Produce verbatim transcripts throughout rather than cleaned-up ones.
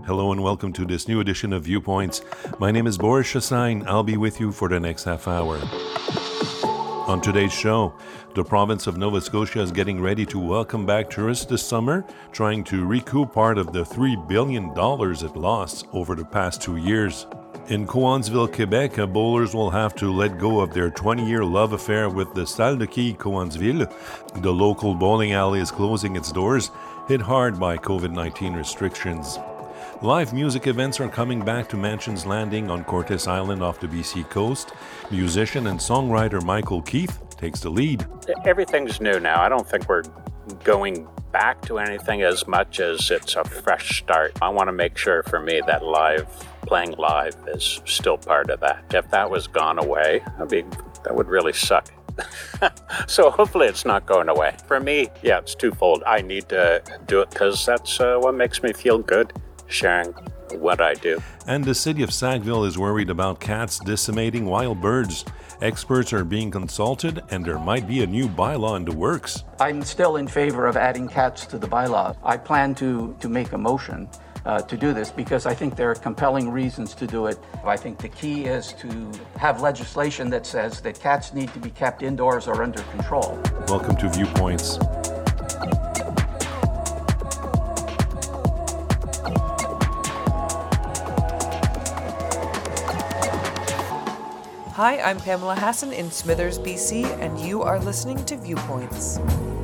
Hello and welcome to this new edition of Viewpoints. My name is Boris Chassagne. I'll be with you for the next half hour. On today's show, the province of Nova Scotia is getting ready to welcome back tourists this summer, trying to recoup part of the three billion dollars it lost over the past two years. In Cowansville, Quebec, bowlers will have to let go of their twenty-year love affair with the Salle de Quilles Cowansville. The local bowling alley is closing its doors, hit hard by covid nineteen restrictions. Live music events are coming back to Mansions Landing on Cortes Island off the B C coast. Musician and songwriter Michael Keith takes the lead. Everything's new now. I don't think we're going back to anything as much as it's a fresh start. I want to make sure for me that live, playing live is still part of that. If that was gone away, I mean, that would really suck. So hopefully it's not going away. For me, yeah, it's twofold. I need to do it because that's uh, what makes me feel good, sharing what I do. And the city of Sackville is worried about cats decimating wild birds. Experts are being consulted, and there might be a new bylaw in the works. I'm still in favor of adding cats to the bylaw. I plan to, to make a motion uh, to do this because I think there are compelling reasons to do it. I think the key is to have legislation that says that cats need to be kept indoors or under control. Welcome to Viewpoints. Hi, I'm Pamela Hassan in Smithers, B C, and you are listening to Viewpoints.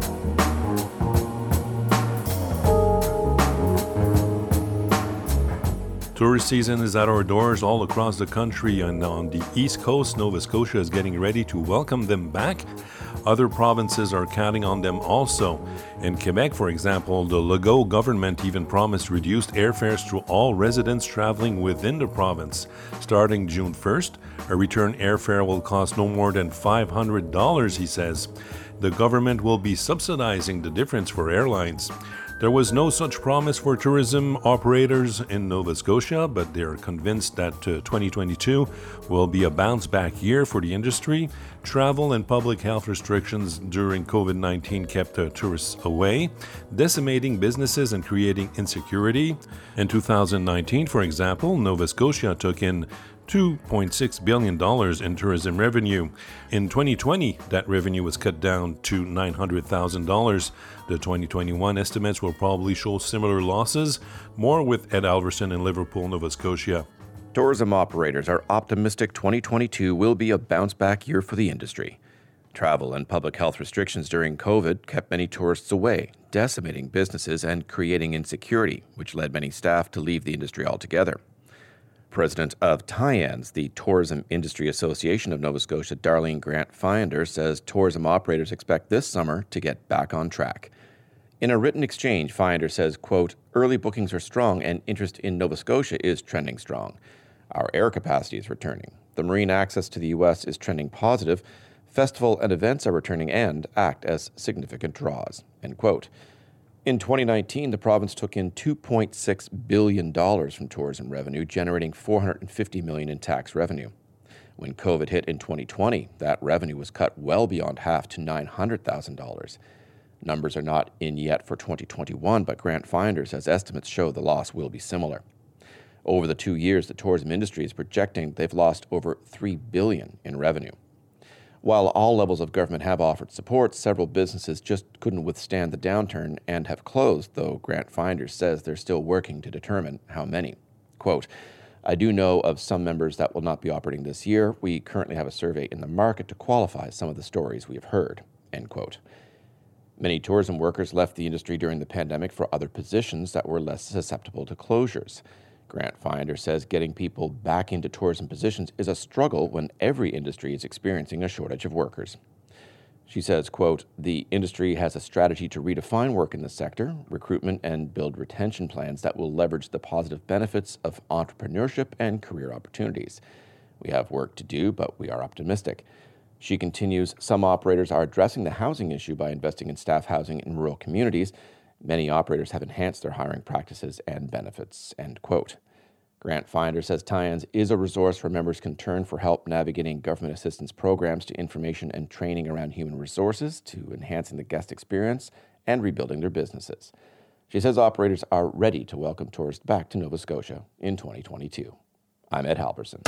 Tourist season is at our doors all across the country, and on the East Coast, Nova Scotia is getting ready to welcome them back. Other provinces are counting on them also. In Quebec, for example, the Legault government even promised reduced airfares to all residents traveling within the province. Starting June first, a return airfare will cost no more than five hundred dollars, he says. The government will be subsidizing the difference for airlines. There was no such promise for tourism operators in Nova Scotia, but they're convinced that uh, twenty twenty-two will be a bounce-back year for the industry. Travel and public health restrictions during covid nineteen kept uh, tourists away, decimating businesses and creating insecurity. In two thousand nineteen, for example, Nova Scotia took in two point six billion dollars in tourism revenue. In twenty twenty, that revenue was cut down to nine hundred thousand dollars. The twenty twenty-one estimates will probably show similar losses. More with Ed Alverson in Liverpool, Nova Scotia. Tourism operators are optimistic twenty twenty-two will be a bounce-back year for the industry. Travel and public health restrictions during COVID kept many tourists away, decimating businesses and creating insecurity, which led many staff to leave the industry altogether. President of TIANS, the Tourism Industry Association of Nova Scotia, Darlene Grant-Finder, says tourism operators expect this summer to get back on track. In a written exchange, Finder says, quote, early bookings are strong and interest in Nova Scotia is trending strong. Our air capacity is returning. The marine access to the U S is trending positive. Festival and events are returning and act as significant draws, end quote. In twenty nineteen, the province took in two point six billion dollars from tourism revenue, generating four hundred fifty million dollars in tax revenue. When COVID hit in twenty twenty, that revenue was cut well beyond half to nine hundred thousand dollars. Numbers are not in yet for twenty twenty-one, but Grant-Finder says estimates show the loss will be similar. Over the two years, the tourism industry is projecting they've lost over three billion dollars in revenue. While all levels of government have offered support, several businesses just couldn't withstand the downturn and have closed, though Grant-Finder says they're still working to determine how many. Quote, I do know of some members that will not be operating this year. We currently have a survey in the market to qualify some of the stories we have heard, end quote. Many tourism workers left the industry during the pandemic for other positions that were less susceptible to closures. Grant-Finder says getting people back into tourism positions is a struggle when every industry is experiencing a shortage of workers. She says, quote, the industry has a strategy to redefine work in the sector, recruitment, and build retention plans that will leverage the positive benefits of entrepreneurship and career opportunities. We have work to do, but we are optimistic. She continues, some operators are addressing the housing issue by investing in staff housing in rural communities. Many operators have enhanced their hiring practices and benefits, end quote. Grant-Finder says TIANS is a resource where members can turn for help navigating government assistance programs to information and training around human resources, to enhancing the guest experience and rebuilding their businesses. She says operators are ready to welcome tourists back to Nova Scotia in twenty twenty-two. I'm Ed Halverson.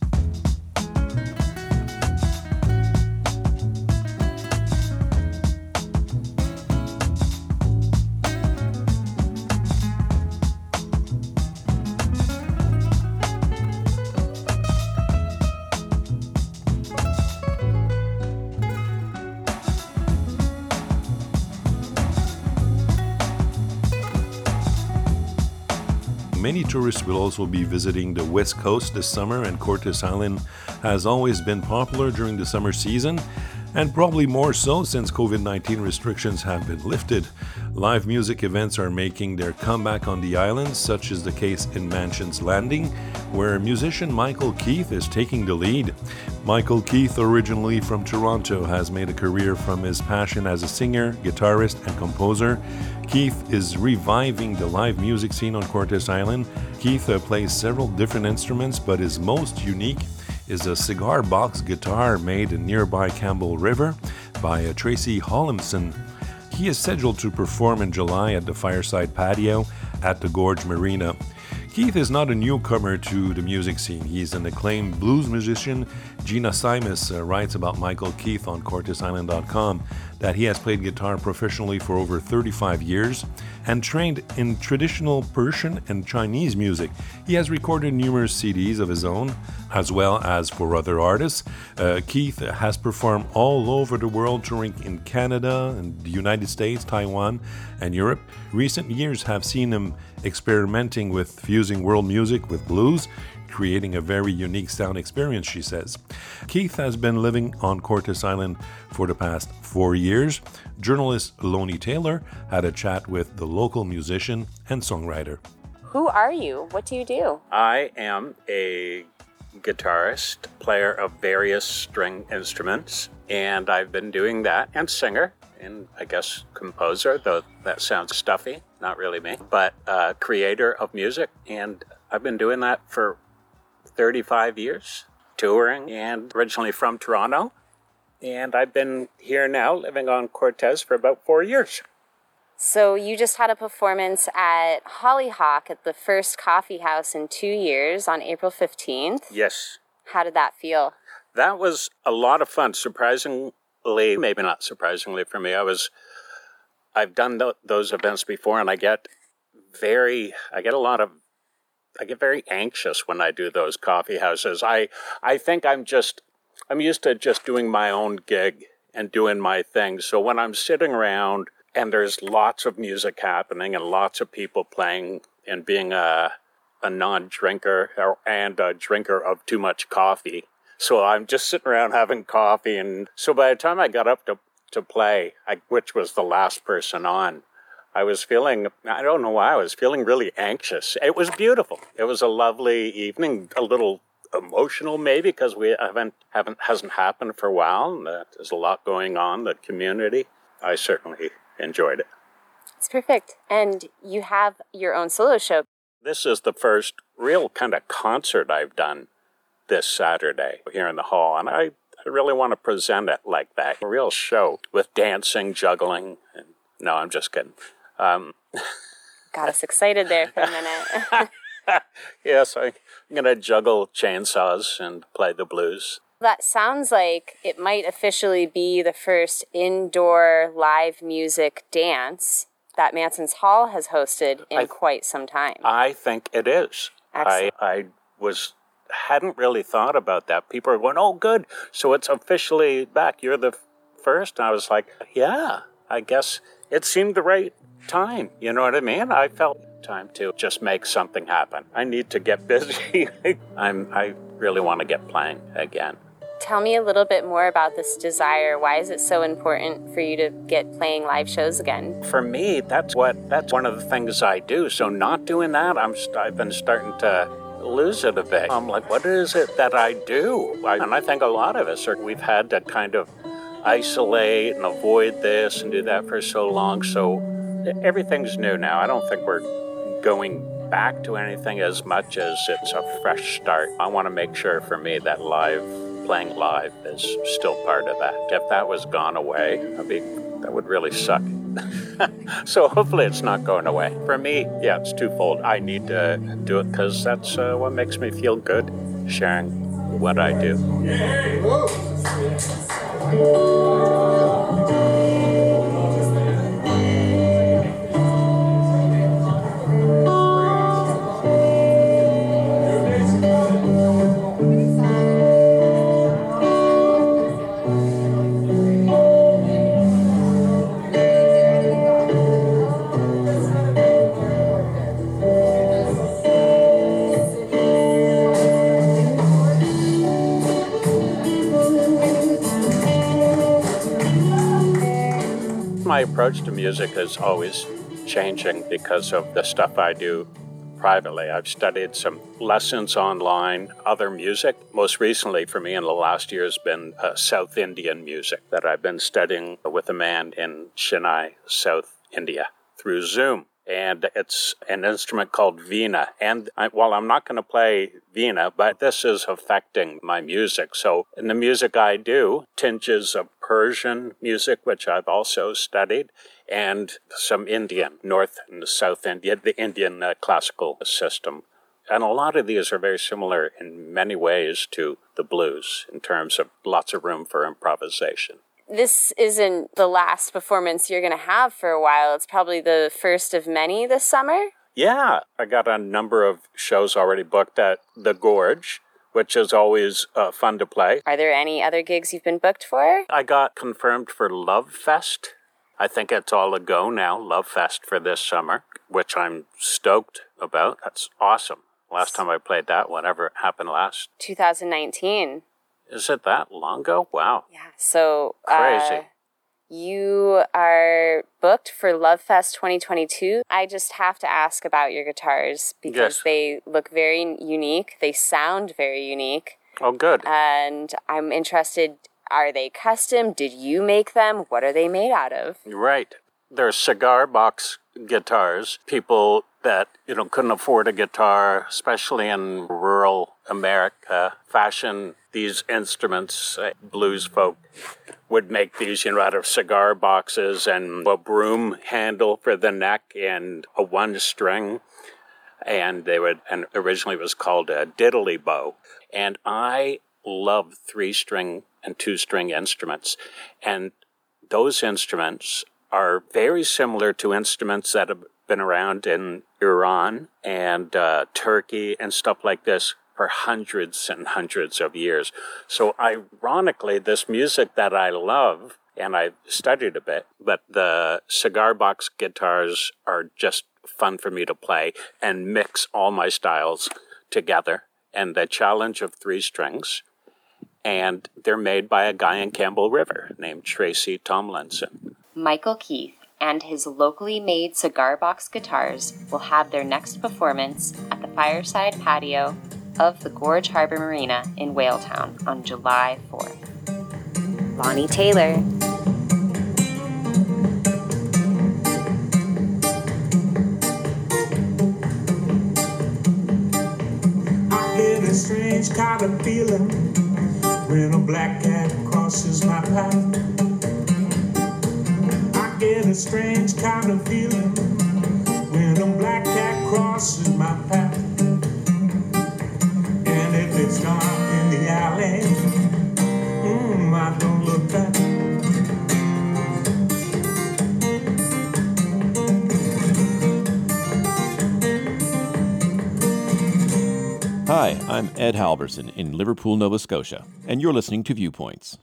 Many tourists will also be visiting the West Coast this summer, and Cortes Island has always been popular during the summer season, and probably more so since covid nineteen restrictions have been lifted. Live music events are making their comeback on the island, such is the case in Mansions Landing, where musician Michael Keith is taking the lead. Michael Keith, originally from Toronto, has made a career from his passion as a singer, guitarist, and composer. Keith is reviving the live music scene on Cortes Island. Keith uh, plays several different instruments, but his most unique is a cigar box guitar made in nearby Campbell River by uh, Tracy Hollimson. He is scheduled to perform in July at the Fireside Patio at the Gorge Marina. Keith is not a newcomer to the music scene. He's an acclaimed blues musician. Gina Simus uh, writes about Michael Keith on Cortes Island dot com that he has played guitar professionally for over thirty-five years and trained in traditional Persian and Chinese music. He has recorded numerous C Ds of his own, as well as for other artists. Uh, Keith has performed all over the world, touring in Canada, and the United States, Taiwan, and Europe. Recent years have seen him experimenting with fusing world music with blues, creating a very unique sound experience, she says. Keith has been living on Cortes Island for the past four years. Journalist Lonnie Taylor had a chat with the local musician and songwriter. Who are you? What do you do? I am a guitarist, player of various string instruments, and I've been doing that, and singer, and I guess composer, though that sounds stuffy, not really me, but uh, creator of music, and I've been doing that for thirty-five years, touring, and originally from Toronto, and I've been here now living on Cortes for about four years. So you just had a performance at Hollyhock at the first coffee house in two years on April fifteenth. Yes. How did that feel? That was a lot of fun. Surprisingly, maybe not surprisingly for me, I was, I've done th- those events before, and I get very, I get a lot of, I get very anxious when I do those coffee houses. I, I think I'm just, I'm used to just doing my own gig and doing my thing. So when I'm sitting around and there's lots of music happening and lots of people playing, and being a, a non-drinker or, and a drinker of too much coffee, so I'm just sitting around having coffee. And so by the time I got up to, to play, I, which was the last person on, I was feeling, I don't know why, I was feeling really anxious. It was beautiful. It was a lovely evening, a little emotional maybe, because we haven't, haven't, hasn't happened for a while. And uh, there's a lot going on in the community. I certainly enjoyed it. It's perfect. And you have your own solo show. This is the first real kind of concert I've done this Saturday here in the hall, and I, I really want to present it like that. A real show with dancing, juggling, and no, I'm just kidding. Um, Got us excited there for a minute. Yes, I, I'm going to juggle chainsaws and play the blues. That sounds like it might officially be the first indoor live music dance that Manson's Hall has hosted in I, quite some time. I think it is. Excellent. I, I was hadn't really thought about that. People are going, oh, good. So it's officially back. You're the first. And I was like, yeah, I guess it seemed the right time. You know what I mean? I felt time to just make something happen. I need to get busy. I'm, I really want to get playing again. Tell me a little bit more about this desire. Why is it so important for you to get playing live shows again? For me, that's what that's one of the things I do. So not doing that, I'm I've been starting to lose it a bit. I'm like, what is it that I do? I, and I think a lot of us are, we've had to kind of isolate and avoid this and do that for so long. So everything's new now. I don't think we're going back to anything as much as it's a fresh start. I want to make sure for me that live, playing live is still part of that. If that was gone away, I'd be, that would really suck. So hopefully it's not going away. For me, yeah, it's twofold. I need to do it because that's uh, what makes me feel good, sharing what I do. My approach to music is always changing because of the stuff I do privately. I've studied some lessons online, other music. Most recently for me in the last year has been uh, South Indian music that I've been studying with a man in Chennai, South India, through Zoom. And it's an instrument called Veena. And I, while I'm not going to play Veena, but this is affecting my music. So in the music I do, tinges of Persian music, which I've also studied, and some Indian, North and South India, the Indian uh, classical system. And a lot of these are very similar in many ways to the blues in terms of lots of room for improvisation. This isn't the last performance you're going to have for a while. It's probably the first of many this summer. Yeah, I got a number of shows already booked at The Gorge, which is always uh, fun to play. Are there any other gigs you've been booked for? I got confirmed for Love Fest. I think it's all a go now, Love Fest for this summer, which I'm stoked about. That's awesome. Last time I played that, whatever happened last. twenty nineteen. Is it that long ago? Wow. Yeah, so crazy. Uh, you are booked for Love Fest twenty twenty-two. I just have to ask about your guitars because yes. they look very unique. They sound very unique. Oh, good. And I'm interested, are they custom? Did you make them? What are they made out of? Right. They're cigar box guitars. People that, you know, couldn't afford a guitar, especially in rural America, fashion these instruments. Uh, blues folk would make these, you know, out of cigar boxes and a broom handle for the neck and a one string. And they would, and originally it was called a diddly bow. And I love three string and two string instruments. And those instruments are very similar to instruments that have been around in Iran and uh, Turkey and stuff like this for hundreds and hundreds of years. So ironically, this music that I love, and I've studied a bit, but the cigar box guitars are just fun for me to play and mix all my styles together. And the challenge of three strings. And they're made by a guy in Campbell River named Tracy Tomlinson. Michael Keith and his locally made cigar box guitars will have their next performance at the Fireside Patio of the Gorge Harbor Marina in Whaletown on July fourth. Lonnie Taylor. I get a strange kind of feeling when a black cat crosses my path. I get a strange kind of feeling when a black cat crosses my path. And if it's dark in the alley, mm, I don't look back. Hi, I'm Ed Halverson in Liverpool, Nova Scotia, and you're listening to Viewpoints.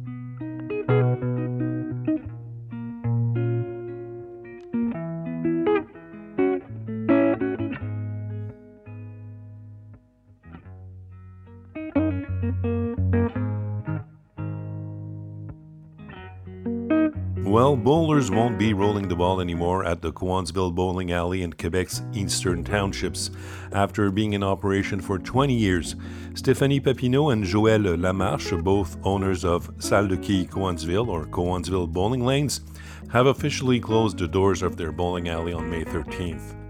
Well, bowlers won't be rolling the ball anymore at the Cowansville Bowling Alley in Quebec's eastern townships. After being in operation for twenty years, Stéphanie Papineau and Joël Lamarche, both owners of Salle de Quilles Cowansville or Cowansville Bowling Lanes, have officially closed the doors of their bowling alley on May thirteenth.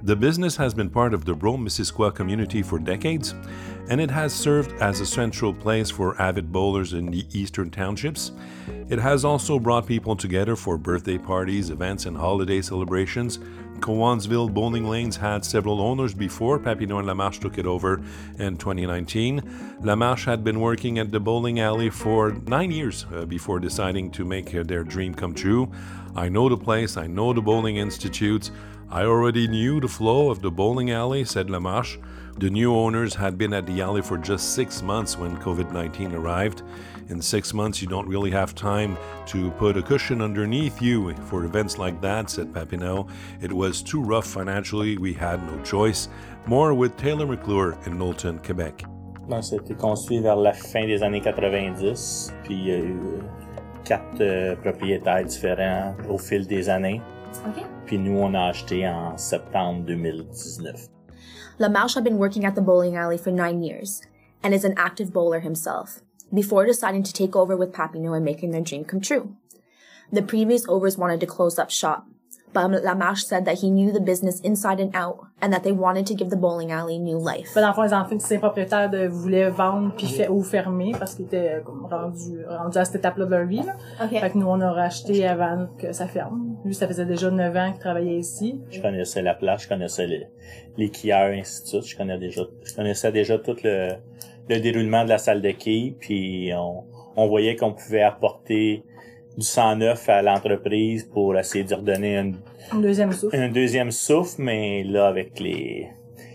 The business has been part of the Brome-Missisquoi community for decades, and it has served as a central place for avid bowlers in the eastern townships. It has also brought people together for birthday parties, events, and holiday celebrations. Cowansville Bowling Lanes had several owners before Papineau and Lamarche took it over in twenty nineteen. Lamarche had been working at the bowling alley for nine years uh, before deciding to make uh, their dream come true. I know the place, I know the bowling institutes. I already knew the flow of the bowling alley, said Lamarche. The new owners had been at the alley for just six months when covid nineteen arrived. In six months, you don't really have time to put a cushion underneath you for events like that, said Papineau. It was too rough financially, we had no choice. More with Taylor McClure in Knowlton, Quebec. Non, c'était construit vers la fin des années quatre-vingt-dix, puis il y a eu quatre euh, propriétaires différents au fil des années. Okay. Puis nous, on a acheté en septembre deux mille dix-neuf. Lamarche had been working at the bowling alley for nine years and is an active bowler himself, before deciding to take over with Papineau and making their dream come true. The previous owners wanted to close up shop, but Lamarche said that he knew the business inside and out and that they wanted to give the bowling alley new life. Dans le fond, les anciens propriétaires de, voulaient vendre puis fait, ou fermer parce qu'ils étaient comme, rendus, rendus à cette étape-là de leur vie. Là. Okay. Fait que nous, on a racheté avant que ça ferme. Lui, ça faisait déjà neuf ans qu'il travaillait ici. Je connaissais la place, je connaissais les, les quilleurs, ainsi de suite. Je connaissais déjà, je connaissais déjà tout le, le déroulement de la salle de quilles, puis on, on voyait qu'on pouvait apporter du sang neuf à l'entreprise pour essayer de redonner une, un deuxième souffle. Un deuxième souffle, mais là, avec les,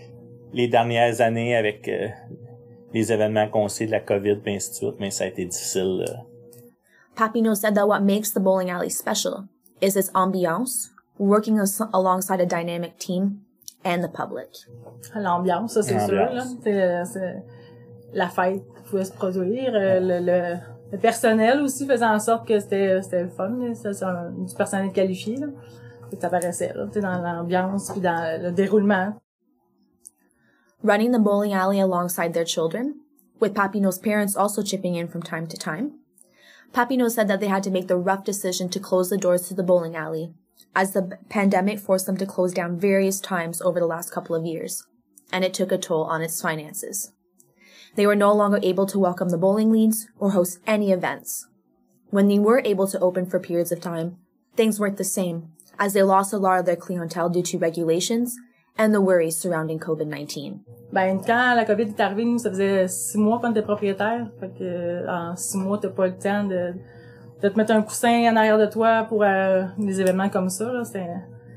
les dernières années, avec euh, les événements qu'on sait de la COVID, et ainsi de suite, mais ça a été difficile. Euh. Papineau said that what makes the bowling alley special is its ambiance, working as- alongside a dynamic team, and the public. L'ambiance, ça c'est sûr. Là. C'est, c'est la fête qui pouvait se produire, euh, le, le Le personnel aussi faisait en sorte que c'était c'était le fun, c'était du personnel qualifié là. Ça paraissait là, dans l'ambiance puis dans le déroulement. Running the bowling alley alongside their children, with Papineau's parents also chipping in from time to time. Papineau said that they had to make the rough decision to close the doors to the bowling alley, as the pandemic forced them to close down various times over the last couple of years, and it took a toll on its finances. They were no longer able to welcome the bowling leads or host any events. When they were able to open for periods of time, things weren't the same, as they lost a lot of their clientele due to regulations and the worries surrounding covid nineteen. Ben, quand la COVID est arrivée, nous, ça faisait six mois qu'on était propriétaires. Fait que, en six mois, t'as pas le temps de, de te mettre un coussin en arrière de toi pour euh, des événements comme ça, là. C'était,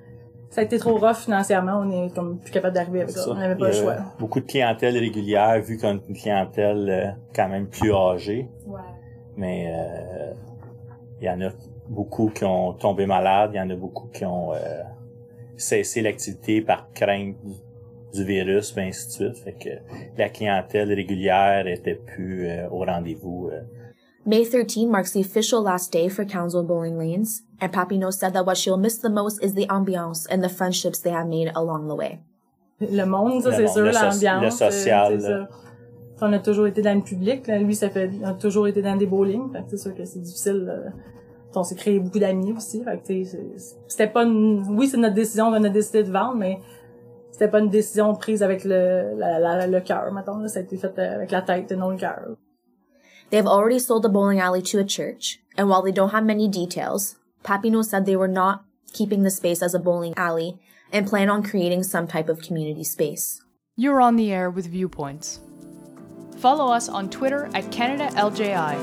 ça a été trop rough financièrement, on est comme plus capable d'arriver avec ça. ça. On n'avait pas le choix. Beaucoup de clientèle régulière, vu qu'on a une clientèle euh, quand même plus âgée. Ouais. Mais il euh, y en a beaucoup qui ont tombé malades, il y en a beaucoup qui ont euh, cessé l'activité par crainte du, du virus, et ainsi de suite. Fait que la clientèle régulière était plus euh, au rendez-vous. Euh. May thirteenth marks the official last day for Council Bowling Lanes, and Papineau said that what she'll miss the most is the ambiance and the friendships they have made along the way. Le monde, ça, le c'est monde, sûr, le l'ambiance. Le social. C'est ça. On a toujours été dans le public, là. Lui, ça fait, on a toujours été dans des bowling. Fait que c'est sûr que c'est difficile. Là. On s'est créé beaucoup d'amis aussi. Fait que, c'est, c'était pas une, oui, c'est notre décision, on a décidé de vendre, mais c'était pas une décision prise avec le, la, la, le cœur, mettons, là. Ça a été fait avec la tête et non le cœur. They have already sold the bowling alley to a church, and while they don't have many details, Papineau said they were not keeping the space as a bowling alley and plan on creating some type of community space. You're on the air with Viewpoints. Follow us on Twitter at Canada L J I.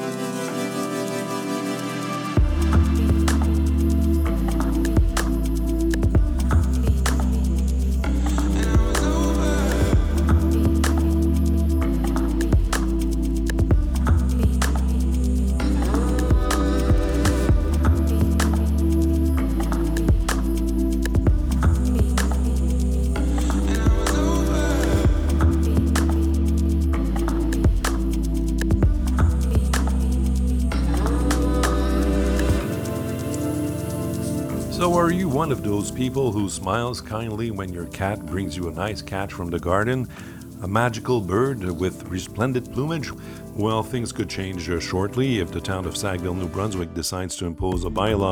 So are you one of those people who smiles kindly when your cat brings you a nice catch from the garden? A magical bird with resplendent plumage? Well, things could change uh, shortly if the town of Sackville, New Brunswick decides to impose a bylaw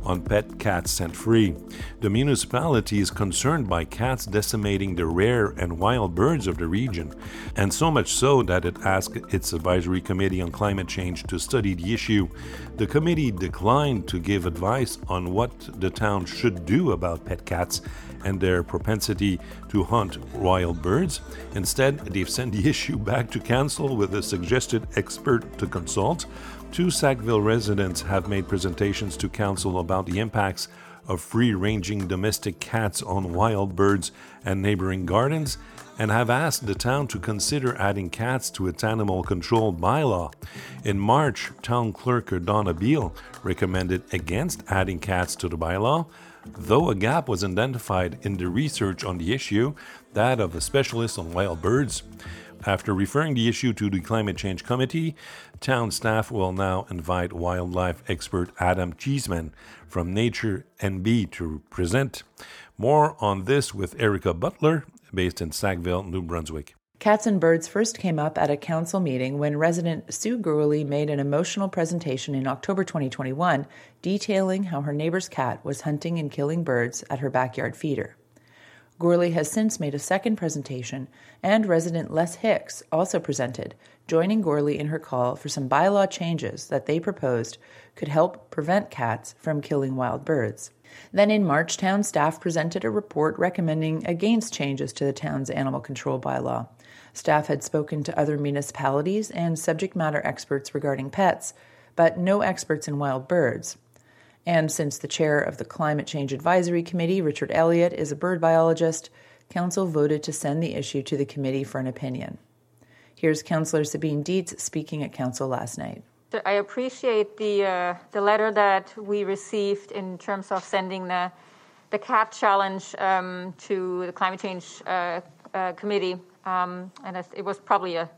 on pet cats set free. The municipality is concerned by cats decimating the rare and wild birds of the region, and so much so that it asked its advisory committee on climate change to study the issue. The committee declined to give advice on what the town should do about pet cats and their propensity to hunt wild birds. Instead, they've sent the issue back to council with a suggested expert to consult. Two Sackville residents have made presentations to council about the impacts of free-ranging domestic cats on wild birds and neighboring gardens, and have asked the town to consider adding cats to its animal control bylaw. In March, Town Clerk Donna Beale recommended against adding cats to the bylaw, though a gap was identified in the research on the issue, that of a specialist on wild birds. After referring the issue to the Climate Change Committee, town staff will now invite wildlife expert Adam Cheeseman from Nature N B to present. More on this with Erica Butler, based in Sackville, New Brunswick. Cats and birds first came up at a council meeting when resident Sue Gurley made an emotional presentation in October twenty twenty-one detailing how her neighbor's cat was hunting and killing birds at her backyard feeder. Gurley has since made a second presentation, and resident Les Hicks also presented, joining Gurley in her call for some bylaw changes that they proposed could help prevent cats from killing wild birds. Then in March, town staff presented a report recommending against changes to the town's animal control bylaw. Staff had spoken to other municipalities and subject matter experts regarding pets, but no experts in wild birds. And since the chair of the Climate Change Advisory Committee, Richard Elliott, is a bird biologist, council voted to send the issue to the committee for an opinion. Here's Councillor Sabine Dietz speaking at council last night. I appreciate the uh, the letter that we received in terms of sending the the cat challenge um, to the Climate Change uh, uh, Committee, um, and it was probably a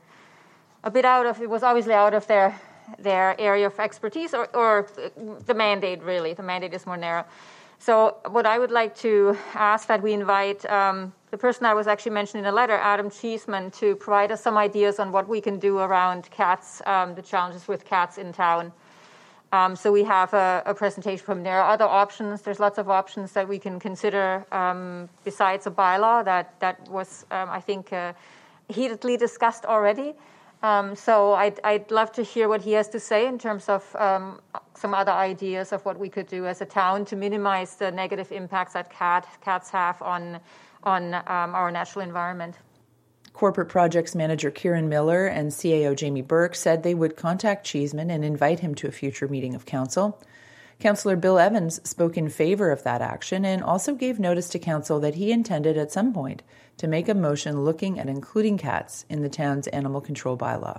a bit out of it was obviously out of their their area of expertise or, or the mandate. Really, the mandate is more narrow. So, what I would like to ask that we invite um, the person that was actually mentioned in the letter, Adam Cheeseman, to provide us some ideas on what we can do around cats, um, the challenges with cats in town. Um, so we have a, a presentation from there. Other options, there's lots of options that we can consider um, besides a bylaw that, that was, um, I think, uh, heatedly discussed already. Um, so I'd, I'd love to hear what he has to say in terms of um, some other ideas of what we could do as a town to minimize the negative impacts that cat, cats have on on um, our natural environment. Corporate Projects Manager Kieran Miller and C A O Jamie Burke said they would contact Cheeseman and invite him to a future meeting of council. Councillor Bill Evans spoke in favour of that action and also gave notice to council that he intended at some point to make a motion looking at including cats in the town's animal control bylaw.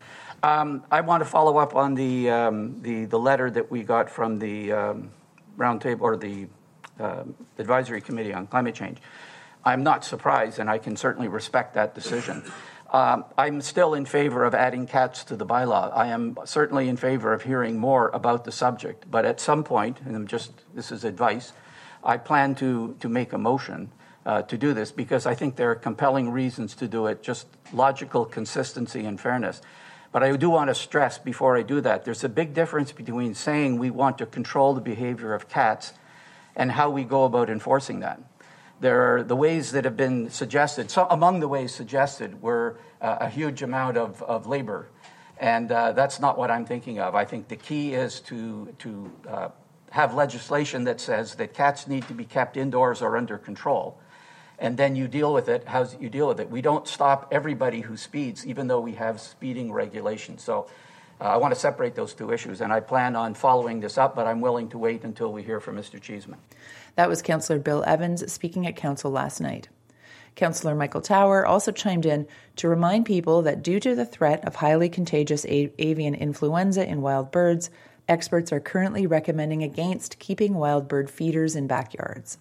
Um, I want to follow up on the um, the, the letter that we got from the um, roundtable or the uh, advisory committee on climate change. I'm not surprised, and I can certainly respect that decision. Um, I'm still in favor of adding cats to the bylaw. I am certainly in favor of hearing more about the subject, but at some point, and I'm just this is advice, I plan to to make a motion uh, to do this because I think there are compelling reasons to do it, just logical consistency and fairness. But I do want to stress before I do that, there's a big difference between saying we want to control the behavior of cats and how we go about enforcing that. There are the ways that have been suggested. So among the ways suggested were uh, a huge amount of, of labor, and uh, that's not what I'm thinking of. I think the key is to to uh, have legislation that says that cats need to be kept indoors or under control, and then you deal with it. How you deal with it? We don't stop everybody who speeds, even though we have speeding regulations. So uh, I want to separate those two issues, and I plan on following this up, but I'm willing to wait until we hear from Mister Cheeseman. That was Councillor Bill Evans speaking at council last night. Councillor Michael Tower also chimed in to remind people that due to the threat of highly contagious a- avian influenza in wild birds, experts are currently recommending against keeping wild bird feeders in backyards.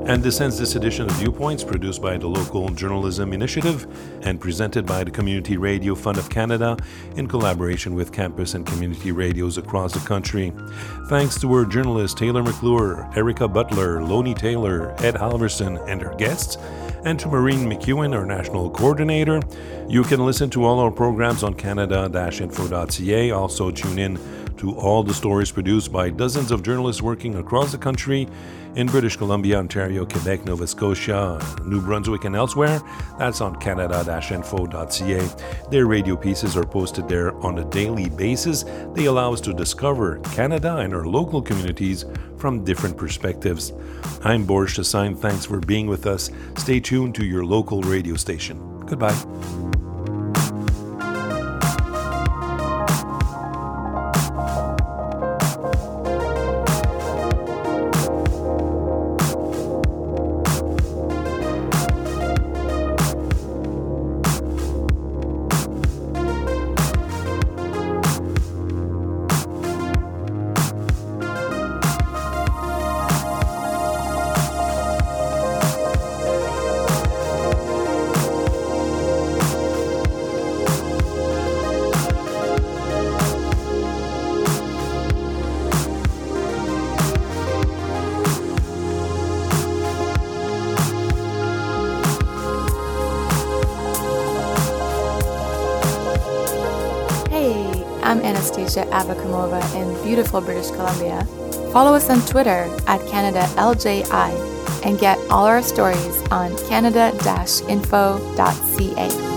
And this ends this edition of Viewpoints, produced by the Local Journalism Initiative and presented by the Community Radio Fund of Canada in collaboration with campus and community radios across the country. Thanks to our journalists Taylor McClure, Erica Butler, Lonnie Taylor, Ed Halverson, and our guests, and to Maureen McEwen, our national coordinator. You can listen to all our programs on canada dash info dot c a. Also tune in to all the stories produced by dozens of journalists working across the country in British Columbia, Ontario, Quebec, Nova Scotia, New Brunswick, and elsewhere. That's on canada dash info dot c a. Their radio pieces are posted there on a daily basis. They allow us to discover Canada and our local communities from different perspectives. I'm Boris Chassagne. Thanks for being with us. Stay tuned to your local radio station. Goodbye. I'm Anastasia Abakumova in beautiful British Columbia. Follow us on Twitter at Canada L J I and get all our stories on canada dash info dot c a.